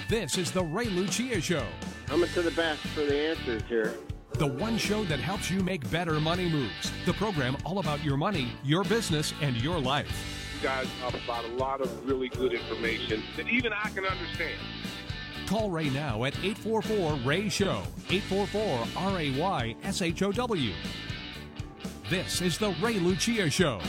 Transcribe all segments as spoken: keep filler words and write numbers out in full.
This is the Ray Lucia Show, Coming to the best for the answers here. the one show that helps you make better money moves. The program all about your money, your business, and your life. You guys talk about a lot of really good information that even I can understand. Call Ray now at eight four four, R A Y, SHOW, eight four four, R A Y, S H O W. This is the Ray Lucia Show.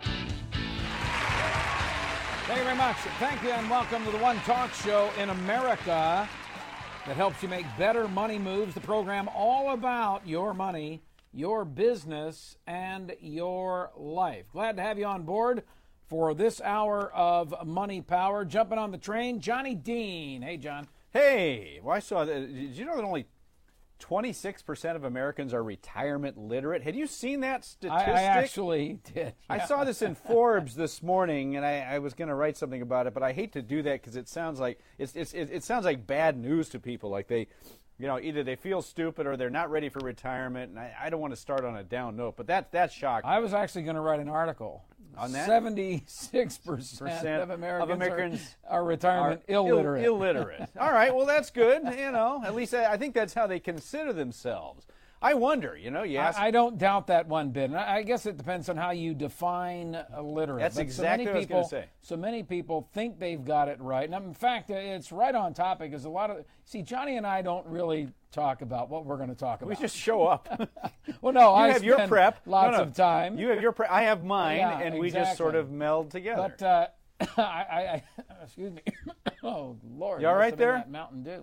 Thank you very much. Thank you and welcome to the one talk show in America that helps you make better money moves. The program all about your money, your business, and your life. Glad to have you on board for this hour of Money Power. Jumping on the train, Johnny Dean. Hey, John. Hey, well, I saw that. Did you know that only twenty-six percent of Americans are retirement literate? Had you seen that statistic? I, I actually did. I yeah. saw this in Forbes this morning, and I, I was going to write something about it, but I hate to do that because it sounds like it's, it's, it, it sounds like bad news to people. Like they, you know, either they feel stupid or they're not ready for retirement. And I, I don't want to start on a down note, but that that's shocking. I was actually going to write an article on that. seventy-six percent of Americans, of Americans are, are retirement are illiterate. Ill, illiterate. All right, well, that's good. You know, at least I, I think that's how they consider themselves. I wonder, you know, you ask. I, I don't doubt that one bit. And I, I guess it depends on how you define illiterate. That's But exactly so what I was people, gonna say. So many people think they've got it right. And in fact, it's right on topic. Is a lot of see, Johnny and I don't really talk about what we're going to talk about. We just show up. well, no, you I have your spend prep. lots no, no. of time. You have your prep. I have mine, Yeah, and we just sort exactly. of meld together. But uh, I, I, I, excuse me. oh Lord, You all must right have been there? that Mountain Dew.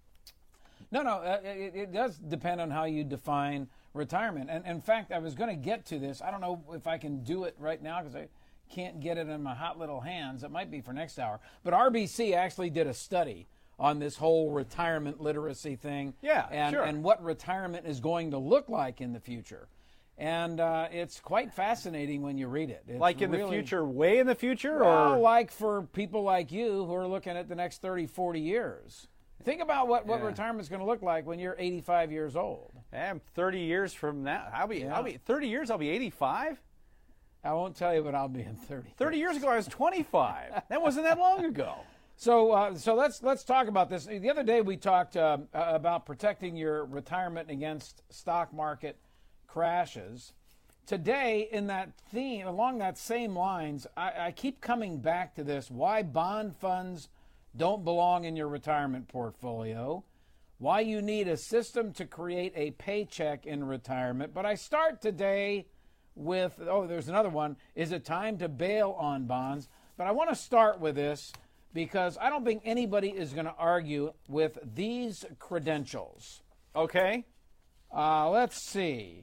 No, no, uh, it, it does depend on how you define retirement. And in fact, I was going to get to this. I don't know if I can do it right now because I can't get it in my hot little hands. It might be for next hour. But R B C actually did a study on this whole retirement literacy thing. Yeah, and, sure. and what retirement is going to look like in the future. And uh, it's quite fascinating when you read it. It's like in really, the future, way in the future? Well, or like for people like you who are looking at the next thirty, forty years. Think about what, what Yeah. retirement's going to look like when you're eighty-five years old. I'm thirty years from now. I'll be, Yeah. I'll be thirty years, I'll be eighty-five? I won't tell you what I'll be in thirty. thirty years ago, I was twenty-five. That wasn't that long ago. So, uh, so let's let's talk about this. The other day we talked uh, about protecting your retirement against stock market crashes. Today, in that theme, along that same lines, I, I keep coming back to this: why bond funds don't belong in your retirement portfolio, why you need a system to create a paycheck in retirement. But I start today with, oh, there's another one. Is it time to bail on bonds? But I want to start with this because I don't think anybody is going to argue with these credentials. Okay. Uh, let's see.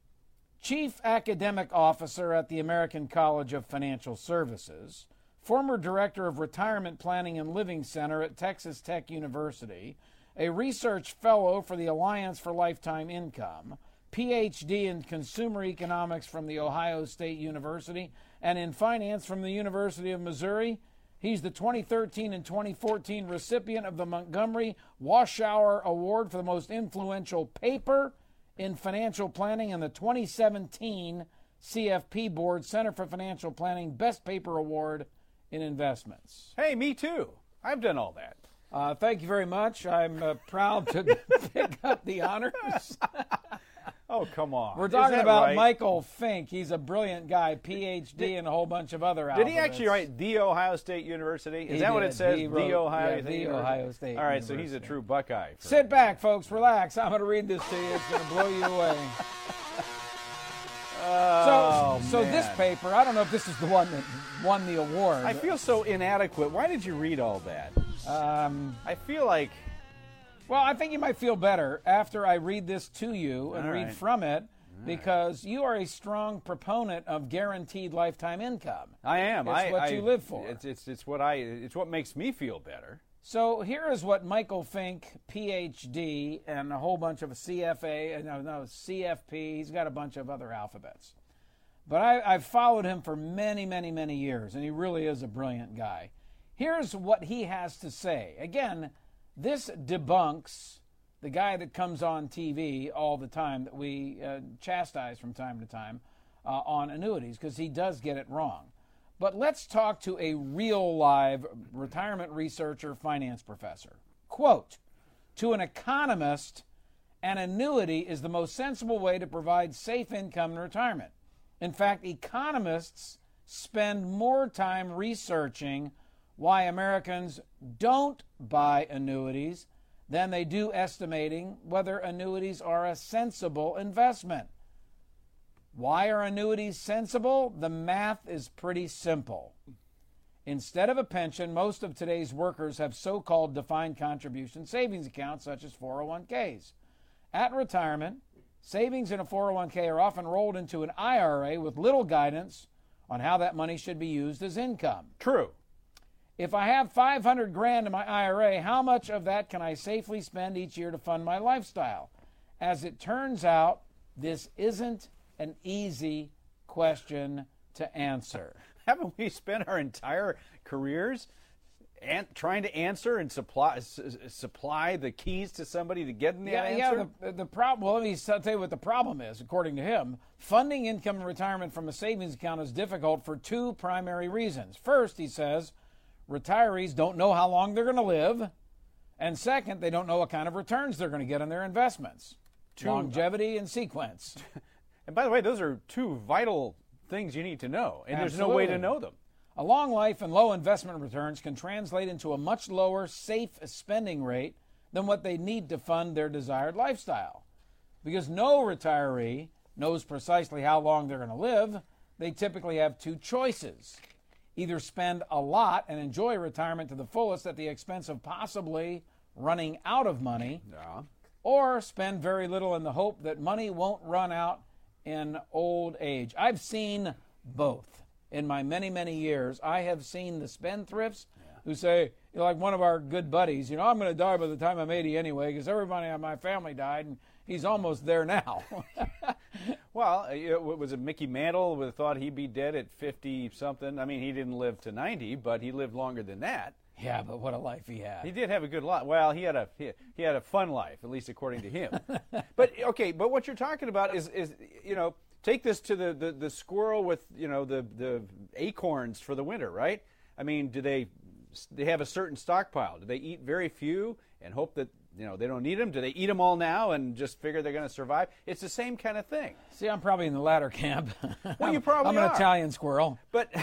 Chief Academic Officer at the American College of Financial Services, former Director of Retirement Planning and Living Center at Texas Tech University, a research fellow for the Alliance for Lifetime Income, P H D in Consumer Economics from the Ohio State University, and in Finance from the University of Missouri. He's the twenty thirteen and twenty fourteen recipient of the Montgomery Warshauer Award for the most influential paper in financial planning and the twenty seventeen C F P Board Center for Financial Planning Best Paper Award in Investments. Hey, me too. I've done all that. Uh, thank you very much. I'm uh, proud to pick up the honors. Oh, come on. We're Is talking that about right? Michael Fink. He's a brilliant guy, P H D, and a whole bunch of other Did he alphabets. actually write The Ohio State University? Is He that what did. it says? He The wrote- Ohio yeah, State The University? Ohio State All right, so he's a University. true Buckeye. For Sit back, folks. Relax. I'm going to read this to you. It's going to blow you away. Oh, so, so this man. paper, I don't know if this is the one that won the award. I feel so inadequate. Why did you read all that? Um, I feel like... well, I think you might feel better after I read this to you and All read right. from it, because you are a strong proponent of guaranteed lifetime income. I am. It's I, what I, you live for. It's, it's it's what I. It's what makes me feel better. So here is what Michael Fink, P H D, and a whole bunch of C F A, uh, no, no, C F P, he's got a bunch of other alphabets. But I, I've followed him for many, many, many years, and he really is a brilliant guy. Here's what he has to say. Again, this debunks the guy that comes on T V all the time that we uh, chastise from time to time uh, on annuities, because he does get it wrong. But let's talk to a real live retirement researcher, finance professor. Quote, to an economist, an annuity is the most sensible way to provide safe income in retirement. In fact, economists spend more time researching why Americans don't buy annuities than they do estimating whether annuities are a sensible investment. Why are annuities sensible? The math is pretty simple. Instead of a pension, most of today's workers have so-called defined contribution savings accounts such as four oh one k's. At retirement, savings in a four oh one k are often rolled into an I R A with little guidance on how that money should be used as income. True. If I have five hundred grand in my I R A, how much of that can I safely spend each year to fund my lifestyle? As it turns out, this isn't an easy question to answer. Haven't we spent our entire careers and trying to answer and supply s- supply the keys to somebody to get in the yeah, answer? Yeah, the, the problem, well, let me tell you what the problem is, according to him. Funding income in retirement from a savings account is difficult for two primary reasons. First, he says, retirees don't know how long they're going to live. And second, they don't know what kind of returns they're going to get on their investments. Two, Longevity and sequence. And by the way, those are two vital things you need to know, and Absolutely. There's no way to know them. A long life and low investment returns can translate into a much lower safe spending rate than what they need to fund their desired lifestyle. Because no retiree knows precisely how long they're going to live, they typically have two choices. Either spend a lot and enjoy retirement to the fullest at the expense of possibly running out of money, Yeah. or spend very little in the hope that money won't run out in old age. I've seen both. In my many, many years, I have seen the spendthrifts yeah. who say, you know, like one of our good buddies, you know, I'm going to die by the time I'm eighty anyway because everybody in my family died, and he's almost there now. Well, uh, was it Mickey Mantle who thought he'd be dead at fifty-something? I mean, he didn't live to ninety, but he lived longer than that. Yeah, but what a life he had. He did have a good life. Well, he had a he, he had a fun life, at least according to him. But okay, but what you're talking about is is you know, take this to the, the, the squirrel with, you know, the, the acorns for the winter, right? I mean, do they they have a certain stockpile? Do they eat very few and hope that, you know, they don't need them? Do they eat them all now and just figure they're going to survive? It's the same kind of thing. See, I'm probably in the latter camp. Well, you probably I'm are. an Italian squirrel. But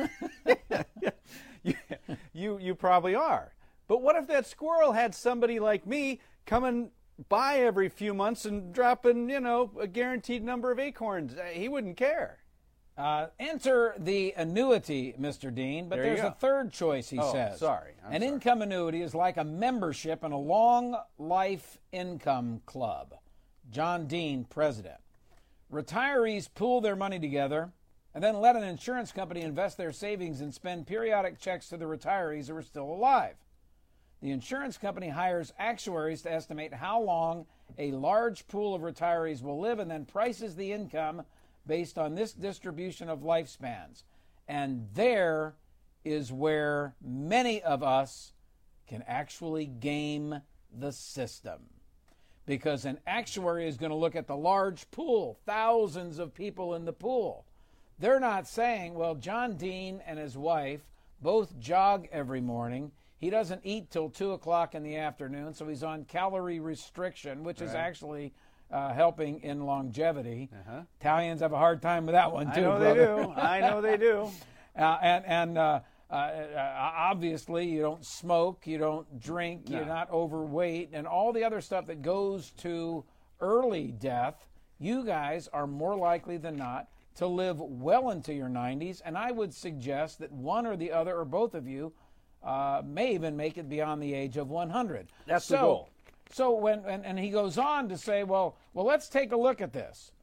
you, you you probably are. But what if that squirrel had somebody like me coming by every few months and dropping, you know, a guaranteed number of acorns? He wouldn't care. Uh, enter the annuity, Mister Dean, but There you there's go. a third choice, he Oh, says. sorry. I'm An sorry. income annuity is like a membership in a long life income club. John Dean, president. Retirees pool their money together and then let an insurance company invest their savings and spend periodic checks to the retirees who are still alive. The insurance company hires actuaries to estimate how long a large pool of retirees will live and then prices the income based on this distribution of lifespans. And there is where many of us can actually game the system. Because an actuary is going to look at the large pool, thousands of people in the pool. They're not saying, well, John Dean and his wife both jog every morning. He doesn't eat till two o'clock in the afternoon, so he's on calorie restriction, which is Right. actually uh, helping in longevity. Uh-huh. Italians have a hard time with that one, too, I know brother. they do. I know they do. Uh, and and uh, uh, uh, obviously, you don't smoke, you don't drink, No. you're not overweight, and all the other stuff that goes to early death. You guys are more likely than not to live well into your nineties, and I would suggest that one or the other or both of you uh, may even make it beyond the age of one hundred. That's so, the goal. So when and, and he goes on to say, well, well, let's take a look at this.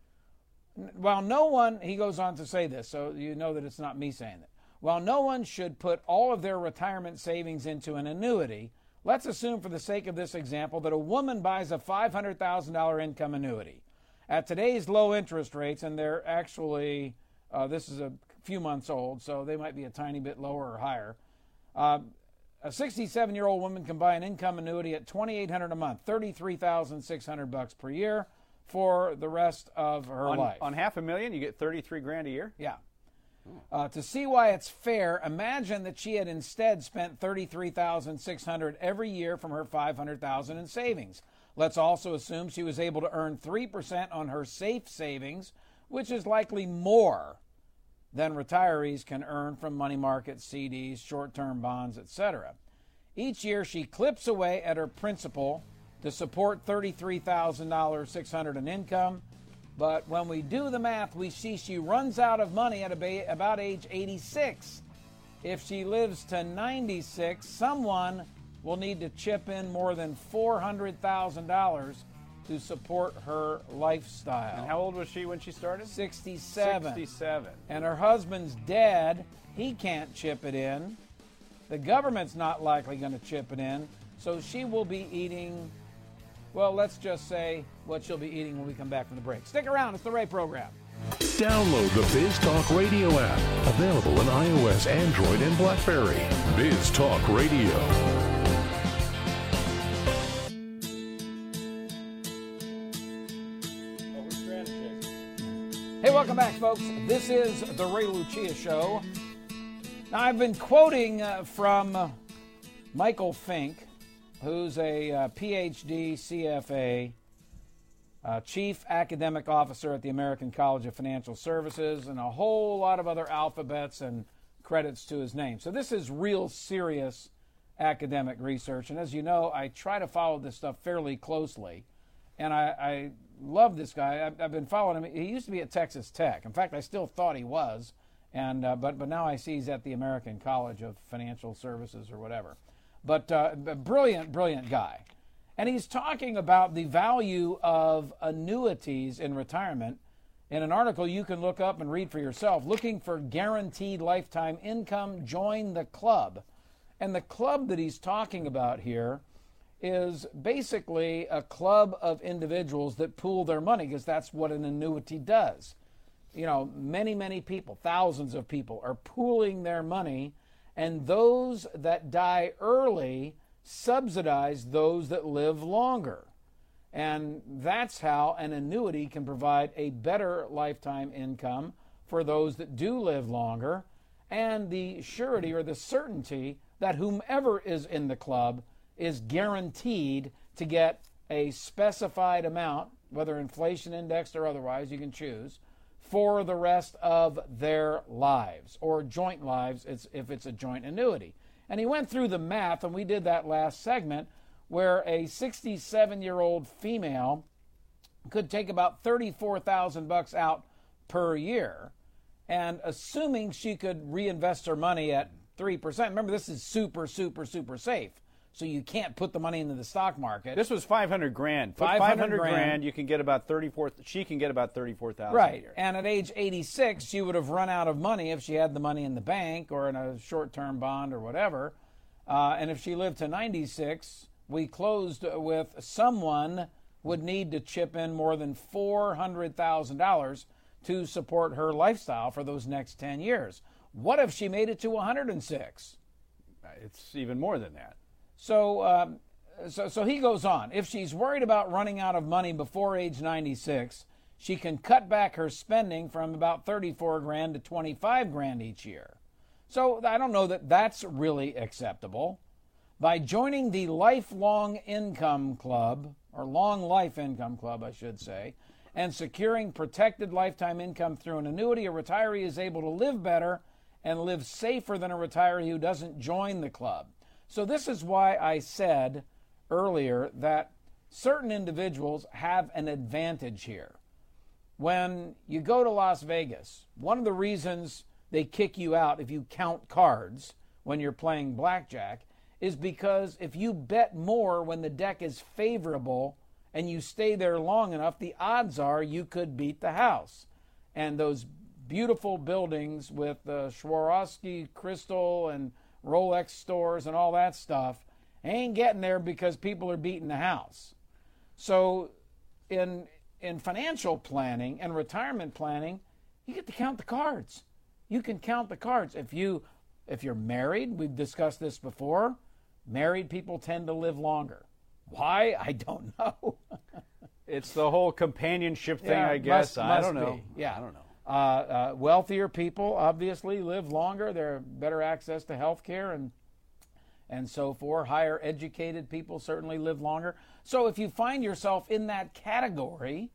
While no one, he goes on to say this, so you know that it's not me saying it. While no one should put all of their retirement savings into an annuity, let's assume for the sake of this example that a woman buys a five hundred thousand dollars income annuity. At today's low interest rates, and they're actually, uh, this is a few months old, so they might be a tiny bit lower or higher. Uh, a sixty-seven-year-old woman can buy an income annuity at twenty-eight hundred dollars a month, thirty-three thousand six hundred bucks per year for the rest of her On, life. on half a million, you get thirty-three grand a year. Yeah. Uh, to see why it's fair, imagine that she had instead spent thirty-three thousand six hundred dollars every year from her five hundred thousand dollars in savings. Let's also assume she was able to earn three percent on her safe savings, which is likely more than retirees can earn from money markets, C Ds, short-term bonds, et cetera. Each year she clips away at her principal to support thirty-three thousand six hundred dollars in income. But when we do the math, we see she runs out of money at about age eighty-six. If she lives to ninety-six, someone will need to chip in more than four hundred thousand dollars to support her lifestyle. And how old was she when she started? sixty-seven. sixty-seven. And her husband's dead. He can't chip it in. The government's not likely going to chip it in. So she will be eating, well, let's just say what she'll be eating when we come back from the break. Stick around. It's the Ray Program. Download the Biz Talk Radio app. Available on iOS, Android, and BlackBerry. Biz Talk Radio. Hey, welcome back, folks. This is the Ray Lucia Show. Now, I've been quoting uh, from uh, Michael Fink, who's a uh, P H D C F A, uh, Chief Academic Officer at the American College of Financial Services, and a whole lot of other alphabets and credits to his name. So this is real serious academic research. And as you know, I try to follow this stuff fairly closely. And I, I love this guy. I've, I've been following him. He used to be at Texas Tech. In fact, I still thought he was. And uh, but but now I see he's at the American College of Financial Services or whatever. But uh, a brilliant, brilliant guy. And he's talking about the value of annuities in retirement in an article you can look up and read for yourself. Looking for guaranteed lifetime income, join the club. And the club that he's talking about here is basically a club of individuals that pool their money, because that's what an annuity does. You know, many, many people, thousands of people are pooling their money, and those that die early subsidize those that live longer. And that's how an annuity can provide a better lifetime income for those that do live longer, and the surety or the certainty that whomever is in the club is guaranteed to get a specified amount, whether inflation indexed or otherwise, you can choose, for the rest of their lives, or joint lives it's, if it's a joint annuity. And he went through the math, and we did that last segment, where a sixty-seven-year-old female could take about thirty-four thousand bucks out per year, and assuming she could reinvest her money at three percent. Remember, this is super, super, super safe. So you can't put the money into the stock market. This was five hundred grand. Put five hundred grand. grand, you can get about thirty-four. She can get about thirty-four thousand. Right. A year. And at age eighty-six, she would have run out of money if she had the money in the bank or in a short-term bond or whatever. Uh, and if she lived to ninety-six, we closed with someone would need to chip in more than four hundred thousand dollars to support her lifestyle for those next ten years. What if she made it to one hundred six? It's even more than that. So, um, so, so he goes on. If she's worried about running out of money before age ninety-six, she can cut back her spending from about thirty-four grand to twenty-five grand each year. So I don't know that that's really acceptable. By joining the Lifelong Income Club, or Long Life Income Club, I should say, and securing protected lifetime income through an annuity, a retiree is able to live better and live safer than a retiree who doesn't join the club. So this is why I said earlier that certain individuals have an advantage here. When you go to Las Vegas, one of the reasons they kick you out if you count cards when you're playing blackjack is because if you bet more when the deck is favorable and you stay there long enough, the odds are you could beat the house. And those beautiful buildings with the Swarovski crystal and Rolex stores and all that stuff ain't getting there because people are beating the house. So in in financial planning and retirement planning, you get to count the cards. You can count the cards. If you if you're married, we've discussed this before, married people tend to live longer. Why? I don't know. It's the whole companionship thing, Yeah, I guess. must- I must don't know. be. Yeah. I don't know. Uh, uh, wealthier people obviously live longer. They have better access to health care and and so forth. Higher educated people certainly live longer. So if you find yourself in that category,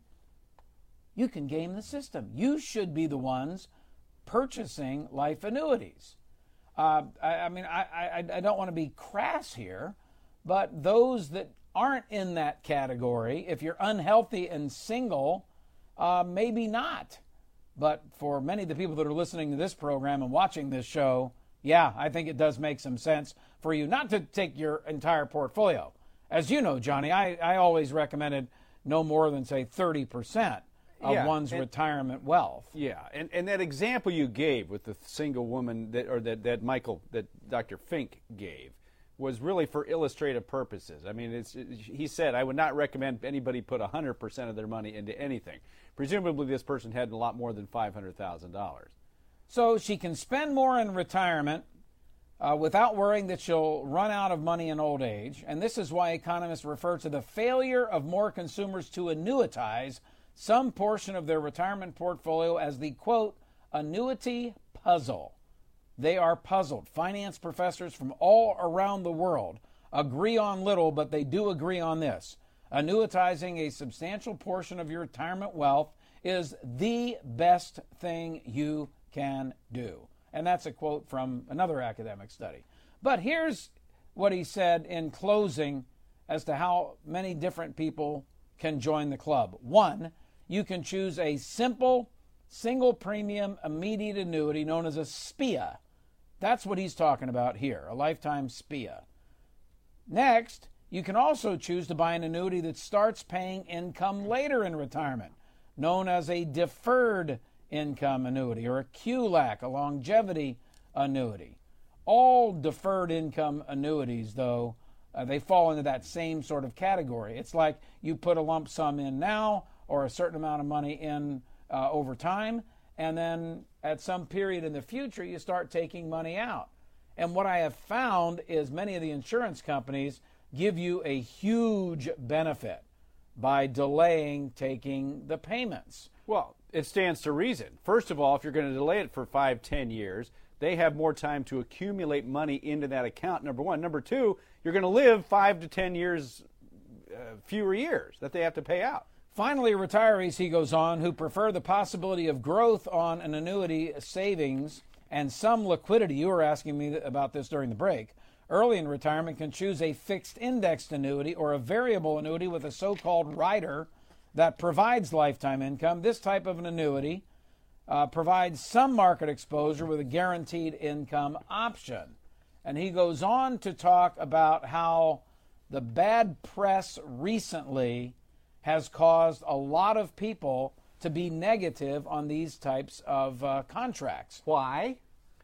you can game the system. You should be the ones purchasing life annuities. Uh, I, I mean, I, I, I don't want to be crass here, but those that aren't in that category, if you're unhealthy and single, uh, maybe not. But for many of the people that are listening to this program and watching this show, yeah, I think it does make some sense for you not to take your entire portfolio. As you know, Johnny, I, I always recommended no more than, say, thirty percent of yeah, one's and, retirement wealth. Yeah, and, and that example you gave with the single woman, that or that, that Michael, that Doctor Fink gave, was really for illustrative purposes. I mean, it's, it, he said, I would not recommend anybody put one hundred percent of their money into anything. Presumably this person had a lot more than five hundred thousand dollars. So she can spend more in retirement uh, without worrying that she'll run out of money in old age. And this is why economists refer to the failure of more consumers to annuitize some portion of their retirement portfolio as the, quote, annuity puzzle. They are puzzled. Finance professors from all around the world agree on little, but they do agree on this. Annuitizing a substantial portion of your retirement wealth is the best thing you can do. And that's a quote from another academic study. But here's what he said in closing as to how many different people can join the club. One, you can choose a simple, single premium immediate annuity known as a S P I A. That's what he's talking about here, a lifetime S P I A. Next, you can also choose to buy an annuity that starts paying income later in retirement, known as a deferred income annuity or a Q L A C, a longevity annuity. All deferred income annuities, though, uh, they fall into that same sort of category. It's like you put a lump sum in now or a certain amount of money in uh, over time, and then at some period in the future, you start taking money out. And what I have found is many of the insurance companies give you a huge benefit by delaying taking the payments. Well, it stands to reason. First of all, if you're going to delay it for five, ten years, they have more time to accumulate money into that account, number one. Number two, you're going to live five to ten years, uh, fewer years that they have to pay out. Finally, retirees, he goes on, who prefer the possibility of growth on an annuity savings and some liquidity, you were asking me about this during the break, early in retirement can choose a fixed indexed annuity or a variable annuity with a so-called rider that provides lifetime income. This type of an annuity uh, provides some market exposure with a guaranteed income option. And he goes on to talk about how the bad press recently has caused a lot of people to be negative on these types of uh, contracts. Why?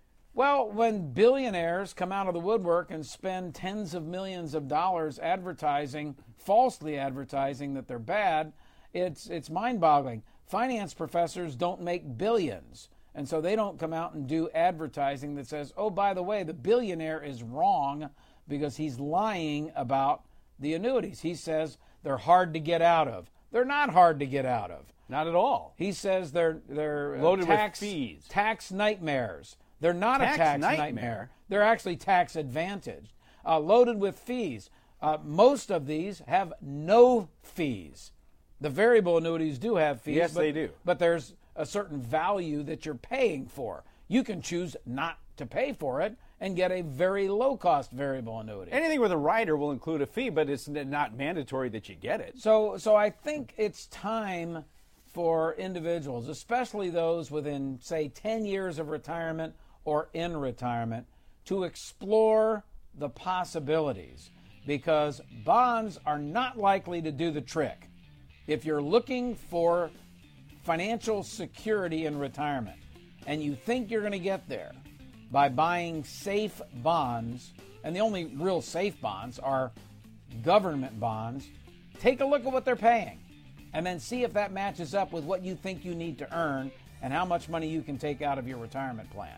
Well, when billionaires come out of the woodwork and spend tens of millions of dollars advertising, falsely advertising that they're bad, it's it's mind-boggling. Finance professors don't make billions, and so they don't come out and do advertising that says, oh, by the way, the billionaire is wrong because he's lying about the annuities. He says they're hard to get out of. They're not hard to get out of. Not at all. He says they're they're uh, loaded tax, with fees. Tax nightmares. They're not tax a tax nightmare. nightmare. They're actually tax advantaged. Uh, loaded with fees. Uh, most of these have no fees. The variable annuities do have fees. Yes, but, they do. But there's a certain value that you're paying for. You can choose not to pay for it and get a very low-cost variable annuity. Anything with a rider will include a fee, but it's not mandatory that you get it. So, so I think it's time for individuals, especially those within, say, ten years of retirement or in retirement, to explore the possibilities, because bonds are not likely to do the trick. If you're looking for financial security in retirement and you think you're going to get there by buying safe bonds, and the only real safe bonds are government bonds, take a look at what they're paying and then see if that matches up with what you think you need to earn and how much money you can take out of your retirement plan.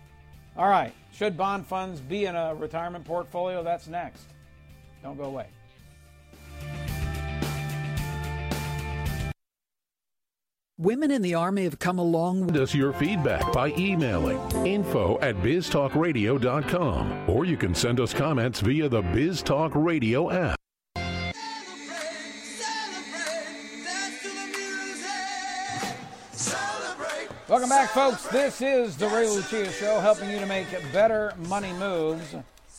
All right, should bond funds be in a retirement portfolio? That's next. Don't go away. Women in the Army have come a long way. Send us your feedback by emailing info at biz talk radio dot com, or you can send us comments via the Biz Talk Radio app. Welcome back, folks. This is the Ray Lucia Show, helping you to make better money moves.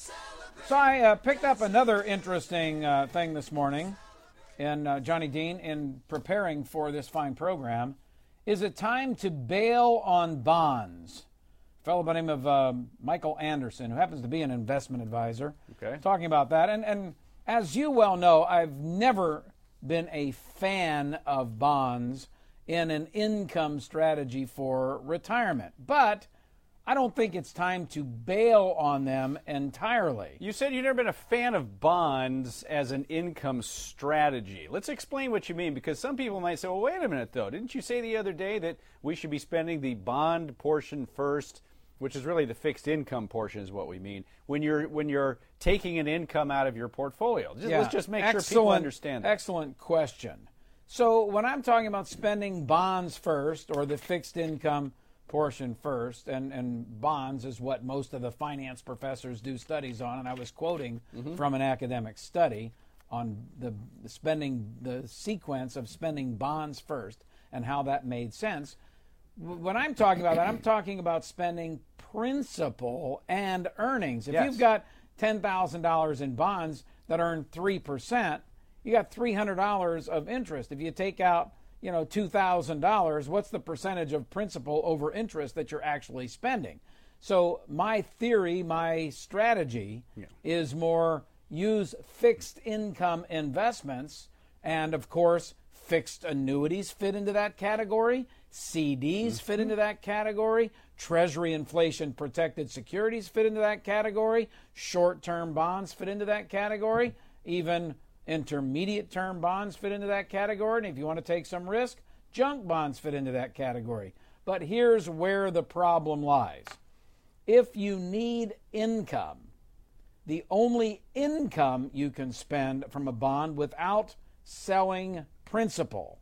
So I uh, picked up another interesting uh, thing this morning in uh, Johnny Dean in preparing for this fine program. Is it time to bail on bonds? A fellow by the name of uh, Michael Anderson, who happens to be an investment advisor, okay, talking about that. And, and as you well know, I've never been a fan of bonds in an income strategy for retirement. But I don't think it's time to bail on them entirely. You said you've never been a fan of bonds as an income strategy. Let's explain what you mean, because some people might say, well, wait a minute, though. Didn't you say the other day that we should be spending the bond portion first, which is really the fixed income portion is what we mean, when you're when you're taking an income out of your portfolio? Just, yeah. Let's just make excellent, sure people understand that. Excellent question. So when I'm talking about spending bonds first, or the fixed income portion first, and, and bonds is what most of the finance professors do studies on, and I was quoting mm-hmm. from an academic study on the, the spending, the sequence of spending bonds first and how that made sense. When I'm talking about that, I'm talking about spending principal and earnings. If yes. you've got ten thousand dollars in bonds that earn three percent, you got three hundred dollars of interest. If you take out you know, two thousand dollars, what's the percentage of principal over interest that you're actually spending? So my theory, my strategy yeah. is more use fixed income investments, and of course, fixed annuities fit into that category, C Ds mm-hmm. fit into that category, Treasury inflation protected securities fit into that category, short-term bonds fit into that category, even intermediate term bonds fit into that category, and if you want to take some risk, junk bonds fit into that category. But here's where the problem lies. If you need income, the only income you can spend from a bond without selling principal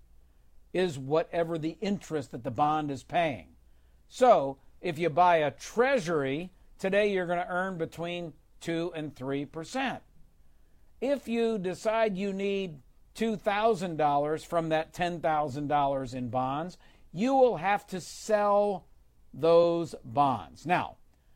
is whatever the interest that the bond is paying. So if you buy a treasury, today you're going to earn between two and three percent. If you decide you need two thousand dollars from that ten thousand dollars in bonds, you will have to sell those bonds. Now,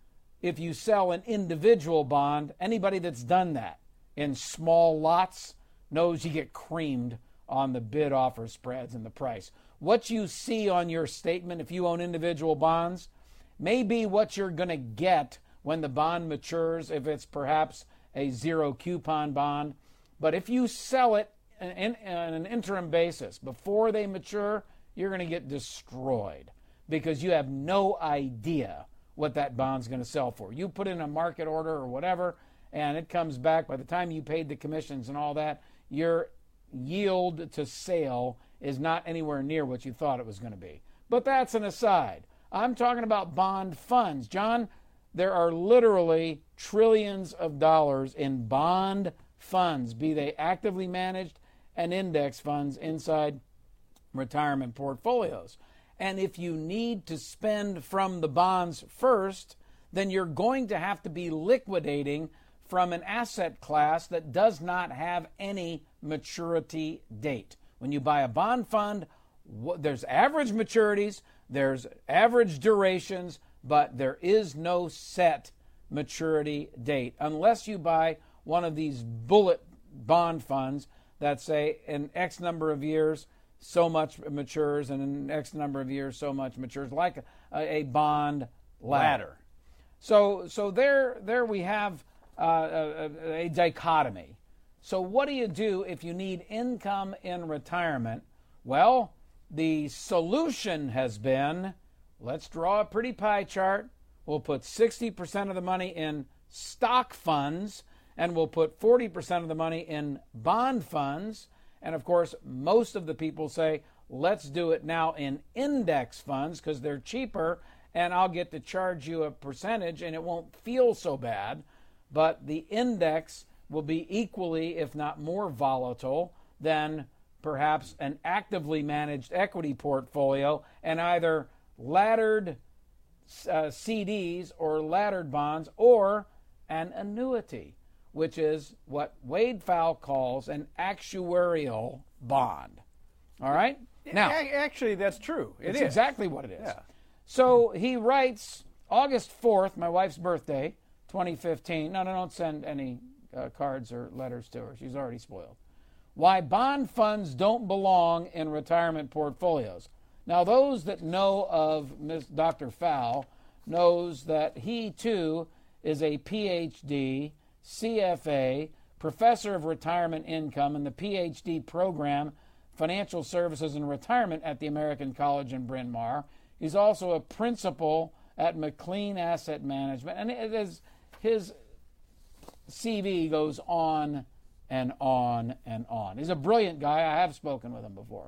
if you sell an individual bond, anybody that's done that in small lots knows you get creamed on the bid-offer spreads and the price. What you see on your statement if you own individual bonds may be what you're going to get when the bond matures, if it's perhaps a zero coupon bond. But if you sell it on an interim basis before they mature, you're going to get destroyed because you have no idea what that bond's going to sell for. You put in a market order or whatever, and it comes back. By the time you paid the commissions and all that, your yield to sale is not anywhere near what you thought it was going to be. But that's an aside. I'm talking about bond funds. John, there are literally trillions of dollars in bond funds, be they actively managed and index funds inside retirement portfolios. And if you need to spend from the bonds first, then you're going to have to be liquidating from an asset class that does not have any maturity date. When you buy a bond fund, there's average maturities, there's average durations, but there is no set maturity date unless you buy one of these bullet bond funds that say in X number of years so much matures and in X number of years so much matures, like a, a bond ladder. ladder. So so there there we have uh, a, a dichotomy. So what do you do if you need income in retirement? Well, the solution has been, let's draw a pretty pie chart. We'll put sixty percent of the money in stock funds, and we'll put forty percent of the money in bond funds. And of course, most of the people say, let's do it now in index funds because they're cheaper, and I'll get to charge you a percentage, and it won't feel so bad. But the index will be equally, if not more volatile than perhaps an actively managed equity portfolio and either laddered uh, C Ds or laddered bonds or an annuity, which is what Wade Pfau calls an actuarial bond. All right? Now, actually, that's true. It it's is. exactly what it is. Yeah. So he writes August fourth, my wife's birthday, twenty fifteen. No, no, don't send any uh, cards or letters to her. She's already spoiled. Why bond funds don't belong in retirement portfolios. Now, those that know of Miz Doctor Pfau knows that he, too, is a P H D, C F A, professor of retirement income in the P H D program, Financial Services and Retirement at the American College in Bryn Mawr. He's also a principal at McLean Asset Management. And it is, his C V goes on and on and on. He's a brilliant guy. I have spoken with him before.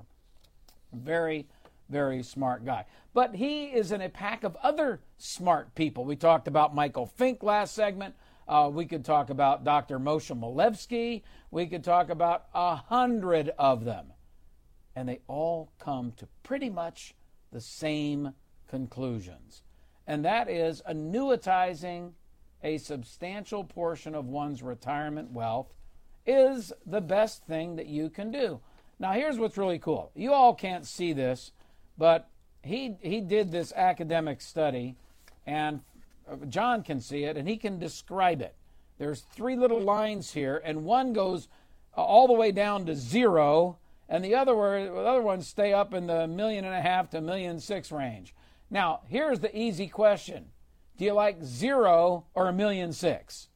Very, very smart guy. But he is in a pack of other smart people. We talked about Michael Fink last segment. Uh, we could talk about Doctor Moshe Milevsky. We could talk about a hundred of them. And they all come to pretty much the same conclusions. And that is annuitizing a substantial portion of one's retirement wealth is the best thing that you can do. Now, here's what's really cool. You all can't see this, but he he did this academic study, and John can see it, and he can describe it. There's three little lines here, and one goes all the way down to zero, and the other, the other ones stay up in the million and a half to million six range. Now, here's the easy question. Do you like zero or a million six?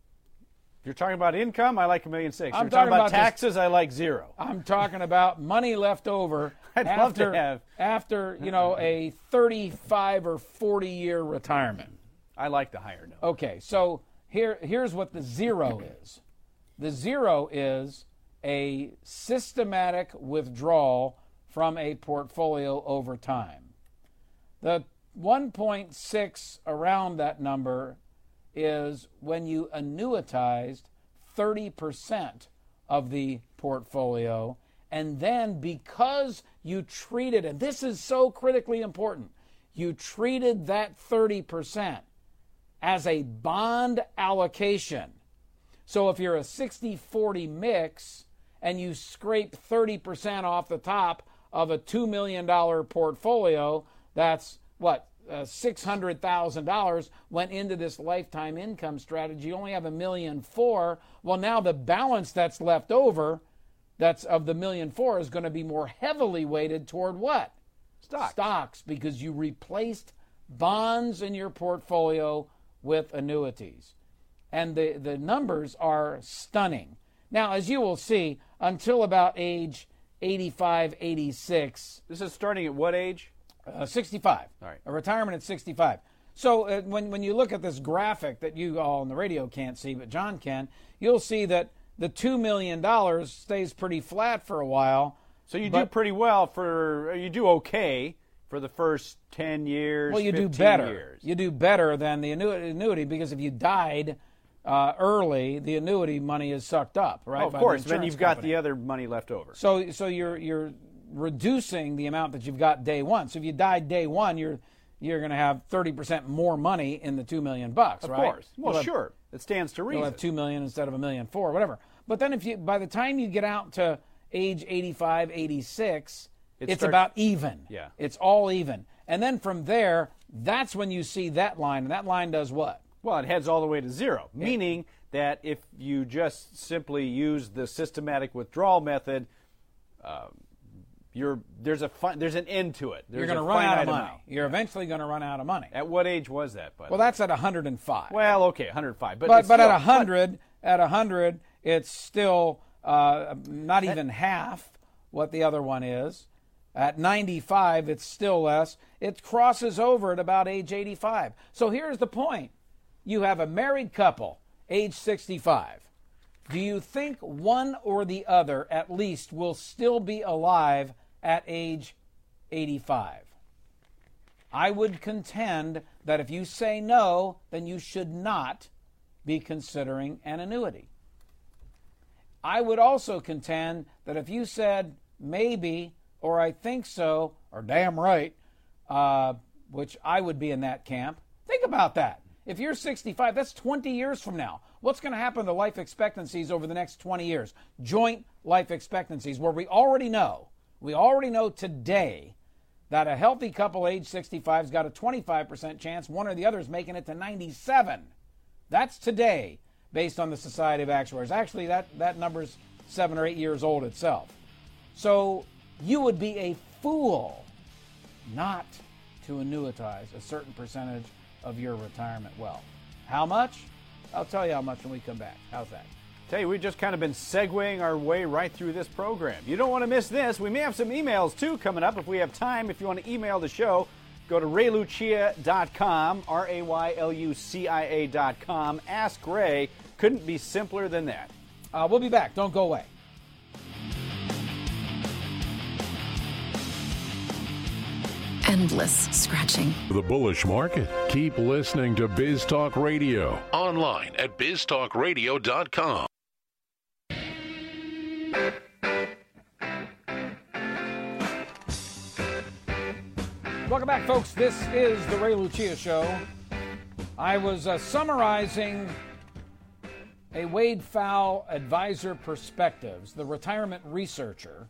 If you're talking about income, I like a million six. If I'm you're talking, talking about, about taxes, I like zero. I'm talking about money left over I'd after, love to have. after, you know, a thirty-five or forty year retirement. I like the higher note. Okay, so here here's what the zero is. The zero is a systematic withdrawal from a portfolio over time. The one point six around that number is when you annuitized thirty percent of the portfolio, and then because you treated, and this is so critically important, you treated that thirty percent as a bond allocation. So if you're a sixty forty mix and you scrape thirty percent off the top of a two million dollars portfolio, that's what, uh, six hundred thousand dollars went into this lifetime income strategy. You only have a million four. Well, now the balance that's left over, that's of the million four, is going to be more heavily weighted toward what? Stocks. Stocks, because you replaced bonds in your portfolio with annuities. And the, the numbers are stunning. Now, as you will see, until about age eighty-five, eighty-six. This is starting at what age? Uh, sixty-five. All right. A retirement at sixty-five. So uh, when, when you look at this graphic that you all on the radio can't see, but John can, you'll see that the two million dollars stays pretty flat for a while. So you but, do pretty well for, you do okay for the first ten years, well, you do fifteen better. years. You do better than the annuity, annuity because if you died uh, early, the annuity money is sucked up, right? Oh, of by course. the Then insurance you've got company. the other money left over. So, so you're you're reducing the amount that you've got day one. So if you died day one, you're you're going to have thirty percent more money in the two million bucks, Of right? course. Well, You'll have- sure. It stands to reason. You'll have two million instead of a million four, whatever. But then if you, by the time you get out to age eighty-five, eighty-six, It it's starts- about even. Yeah. It's all even. And then from there, that's when you see that line. And that line does what? Well, it heads all the way to zero, meaning that if you just simply use the systematic withdrawal method, um, you're there's a fi- there's an end to it. There's You're going to a run out of finite money. amount. You're eventually going to run out of money. At what age was that? By the Well, way? that's at one hundred five. well, okay, one hundred five, but but it's but still, at one hundred, at one hundred, it's still uh, not even half what the other one is. At ninety-five, it's still less. It crosses over at about age eighty-five. So here's the point. You have a married couple, age sixty-five. Do you think one or the other, at least, will still be alive at age eighty-five? I would contend that if you say no, then you should not be considering an annuity. I would also contend that if you said maybe, or I think so, or damn right, uh, which I would be in that camp. Think about that. If you're sixty-five, that's twenty years from now. What's going to happen to life expectancies over the next twenty years? Joint life expectancies, where we already know, we already know today that a healthy couple age sixty-five has got a twenty-five percent chance one or the other is making it to ninety-seven. That's today, based on the Society of Actuaries. Actually, that, that number's seven or eight years old itself. So you would be a fool not to annuitize a certain percentage of your retirement wealth. How much? I'll tell you how much when we come back. How's that? Tell you, we've just kind of been segueing our way right through this program. You don't want to miss this. We may have some emails, too, coming up if we have time. If you want to email the show, go to ray lucia dot com, R A Y L U C I A dot com. Ask Ray. Couldn't be simpler than that. Uh, we'll be back. Don't go away. Endless scratching. The bullish market. Keep listening to Biz Talk Radio. Online at biz talk radio dot com. Welcome back, folks. This is the Ray Lucia Show. I was uh, summarizing a Wade Pfau Advisor Perspectives, the retirement researcher,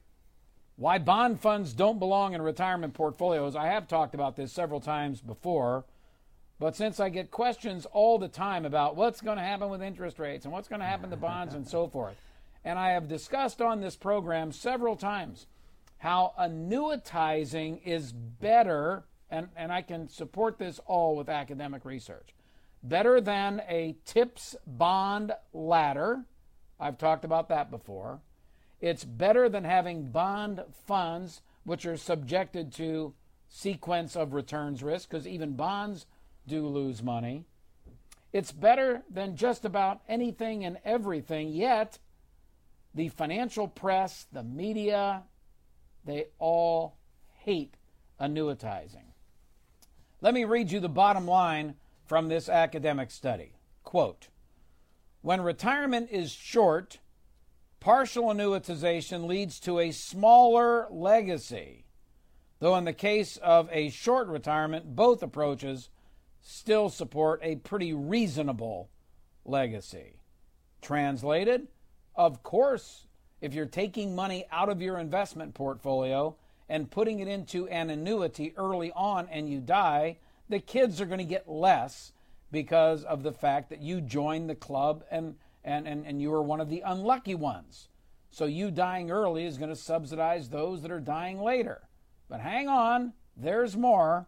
why bond funds don't belong in retirement portfolios. I have talked about this several times before, but since I get questions all the time about what's going to happen with interest rates and what's going to happen to bonds and so forth, and I have discussed on this program several times how annuitizing is better, and, and I can support this all with academic research, better than a TIPS bond ladder. I've talked about that before. It's better than having bond funds which are subjected to sequence of returns risk, because even bonds do lose money. It's better than just about anything and everything, yet the financial press, the media, they all hate annuitizing. Let me read you the bottom line from this academic study. Quote, when retirement is short, partial annuitization leads to a smaller legacy, though in the case of a short retirement, both approaches still support a pretty reasonable legacy. Translated, of course, if you're taking money out of your investment portfolio and putting it into an annuity early on and you die, the kids are going to get less because of the fact that you joined the club and And, and, and you were one of the unlucky ones. So you dying early is going to subsidize those that are dying later. But hang on, there's more.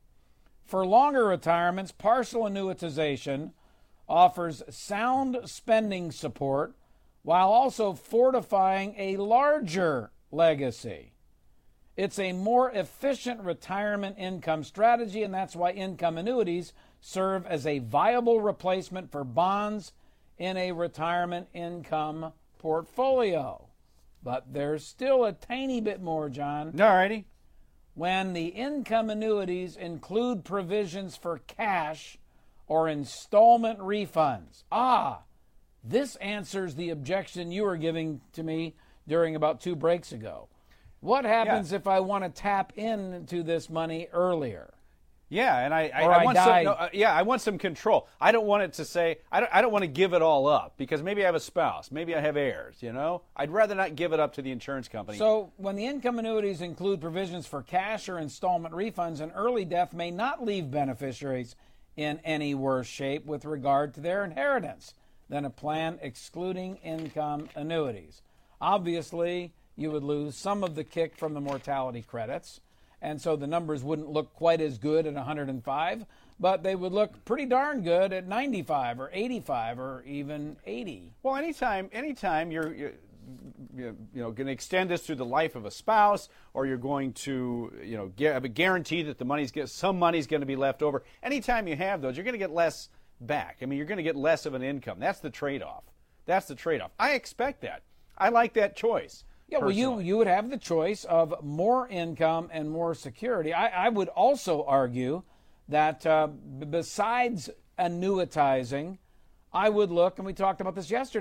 For longer retirements, partial annuitization offers sound spending support while also fortifying a larger legacy. It's a more efficient retirement income strategy, and that's why income annuities serve as a viable replacement for bonds in a retirement income portfolio. But there's still a tiny bit more, John. All righty. When the income annuities include provisions for cash or installment refunds. Ah, this answers the objection you were giving to me during about two breaks ago. What happens yeah. if I want to tap into this money earlier? Yeah, and I, I, or I I want die. some. No, uh, yeah, I want some control. I don't want it to say. I don't. I don't want to give it all up because maybe I have a spouse, maybe I have heirs. You know, I'd rather not give it up to the insurance company. So, when the income annuities include provisions for cash or installment refunds, an early death may not leave beneficiaries in any worse shape with regard to their inheritance than a plan excluding income annuities. Obviously, you would lose some of the kick from the mortality credits. And so the numbers wouldn't look quite as good at one hundred five, but they would look pretty darn good at ninety-five or eighty-five or even eighty. Well, anytime, anytime you're, you're you know, going to extend this through the life of a spouse, or you're going to, you know, get, have a guarantee that the money's get some money's going to be left over. Anytime you have those, you're going to get less back. I mean, you're going to get less of an income. That's the trade-off. That's the trade-off. I expect that. I like that choice. Yeah, well, you, you would have the choice of more income and more security. I, I would also argue that uh, b- besides annuitizing, I would look, and we talked about this yesterday,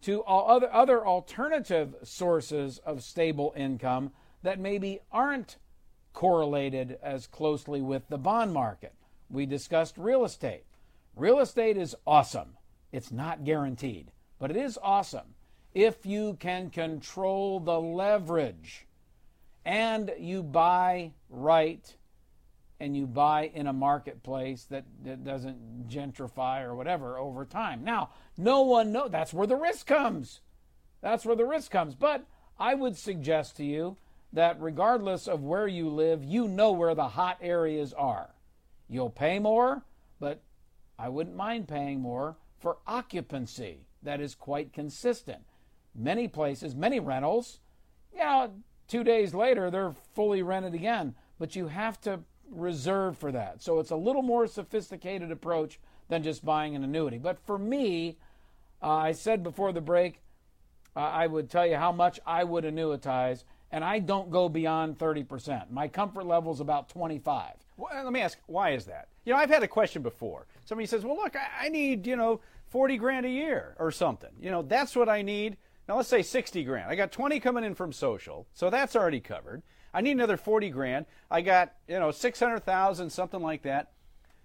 to all other, other alternative sources of stable income that maybe aren't correlated as closely with the bond market. We discussed real estate. Real estate is awesome. It's not guaranteed, but it is awesome if you can control the leverage and you buy right and you buy in a marketplace that, that doesn't gentrify or whatever over time. Now, no one knows. That's where the risk comes. That's where the risk comes. But I would suggest to you that regardless of where you live, you know where the hot areas are. You'll pay more, but I wouldn't mind paying more for occupancy that is quite consistent. Many places, many rentals, you know, two days later, they're fully rented again. But you have to reserve for that. So it's a little more sophisticated approach than just buying an annuity. But for me, uh, I said before the break, uh, I would tell you how much I would annuitize, and I don't go beyond thirty percent. My comfort level is about twenty-five. Well, let me ask, why is that? You know, I've had a question before. Somebody says, well, look, I, I need, you know, forty grand a year or something. You know, that's what I need. Now, let's say sixty grand. I got twenty coming in from social, so that's already covered. I need another forty grand. I got, you know, six hundred thousand, something like that.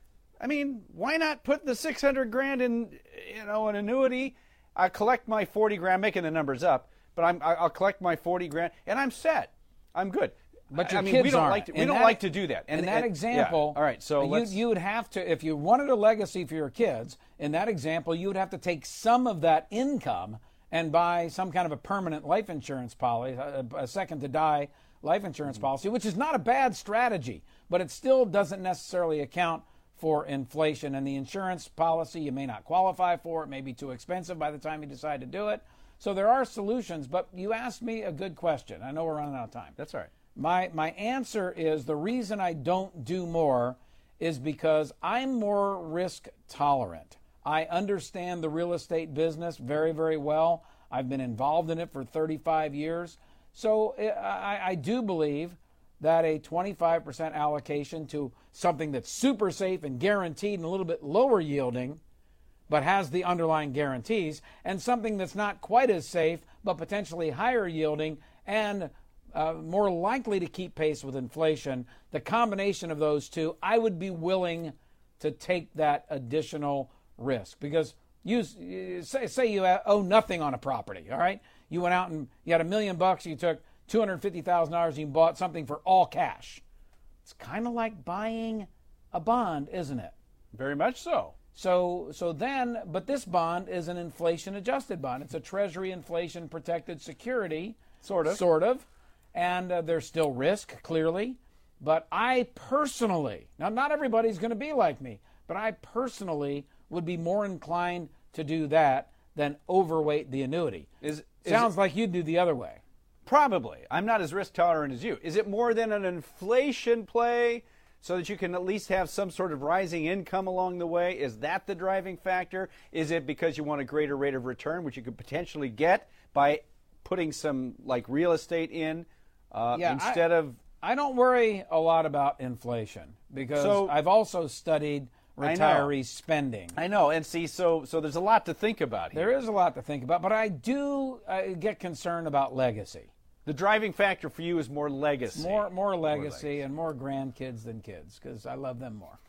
I mean, why not put the six hundred grand in, you know, an annuity? I collect my forty grand, making the numbers up, but I'm, I'll collect my forty grand, and I'm set. I'm good. But your I mean, kids we don't aren't. like to, we In don't that- like to do that. And in that and- example, yeah. All right, so you, let's, you would have to, if you wanted a legacy for your kids, in that example, you would have to take some of that income and buy some kind of a permanent life insurance policy, a, a second to die life insurance Mm-hmm. policy, which is not a bad strategy, but it still doesn't necessarily account for inflation. And the insurance policy, you may not qualify for. It may be too expensive by the time you decide to do it. So there are solutions, but you asked me a good question. I know we're running out of time. That's all right. My my answer is the reason I don't do more is because I'm more risk tolerant. I understand the real estate business very, very well. I've been involved in it for thirty-five years. So I, I do believe that a twenty-five percent allocation to something that's super safe and guaranteed and a little bit lower yielding, but has the underlying guarantees, and something that's not quite as safe, but potentially higher yielding and uh, more likely to keep pace with inflation, the combination of those two, I would be willing to take that additional risk. Because you say, say you owe nothing on a property, all right? You went out and you had a million bucks, you took two hundred fifty thousand dollars and you bought something for all cash. It's kind of like buying a bond, isn't it? Very much so. So so then, but this bond is an inflation-adjusted bond. It's a Treasury inflation-protected security. Sort of. Sort of. And uh, there's still risk, clearly. But I personally, now not everybody's going to be like me, but I personally would be more inclined to do that than overweight the annuity. Is, is Sounds it, like you'd do the other way. Probably. I'm not as risk tolerant as you. Is it more than an inflation play so that you can at least have some sort of rising income along the way? Is that the driving factor? Is it because you want a greater rate of return, which you could potentially get by putting some like real estate in uh, Yeah, instead I, of... I don't worry a lot about inflation because So- I've also studied I know. retiree spending. I know, and see, so so there's a lot to think about here. There is a lot to think about, but I do uh, get concerned about legacy. The driving factor for you is more legacy. More, more legacy, legacy. and more grandkids than kids, because I love them more.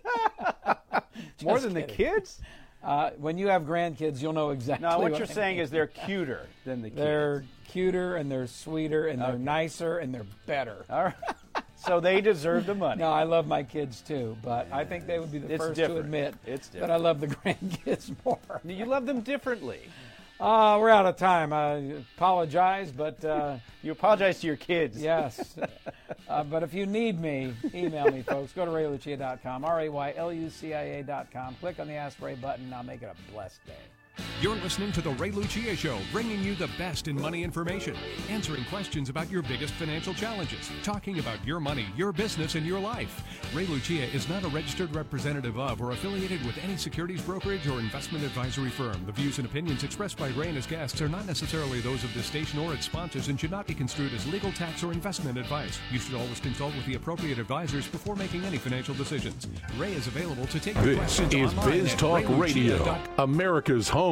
More Just than the kidding. kids? Uh, when you have grandkids, you'll know exactly. No, what what you're I saying mean. is they're cuter than the kids. They're cuter and they're sweeter and they're Okay. nicer and they're better. All right. So they deserve the money. No, I love my kids too, but I think they would be the It's first different. to admit It's that I love the grandkids more. You love them differently. Uh, we're out of time. I apologize, but uh, You apologize to your kids. yes. Uh, but if you need me, email me, folks. Go to ray lucia dot com, R A Y L U C I A dot com. Click on the Ask Ray button, and I'll make it a blessed day. You're listening to The Ray Lucia Show, bringing you the best in money information, answering questions about your biggest financial challenges, talking about your money, your business, and your life. Ray Lucia is not a registered representative of or affiliated with any securities brokerage or investment advisory firm. The views and opinions expressed by Ray and his guests are not necessarily those of this station or its sponsors and should not be construed as legal, tax, or investment advice. You should always consult with the appropriate advisors before making any financial decisions. Ray is available to take your This questions is online Biz at Talk ray lucia dot com. Radio, America's home